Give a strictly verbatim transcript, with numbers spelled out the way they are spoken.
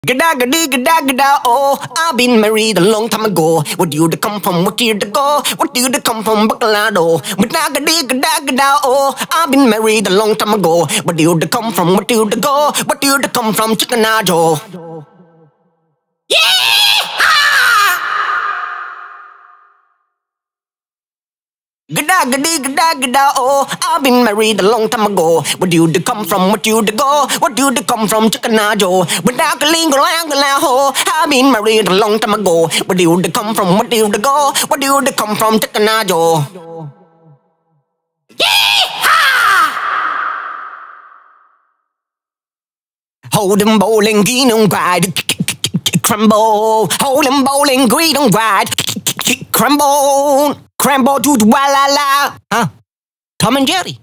Gada gada gada gada oh, I've been married a long time ago. Where do you come from? What do you go? What do you come from? Bacalado. Gada gada gada gada oh, I've been married a long time ago. Where do you come from? What do you go? What do you come from? Chickenado. Gada gada gada gada oh, I've been married a long time ago. Where do you come from? What do you go? What do you come from? Chickenado. Without the lingo lang ho, I've been married a long time ago. Where do you come from? What do you go? What do you come from? Chickenado. Hold 'em bowling, green and ride, crumble. Hold 'em bowling, green and ride, crumble. Crumble to the wa la la. Huh? Tom and Jerry.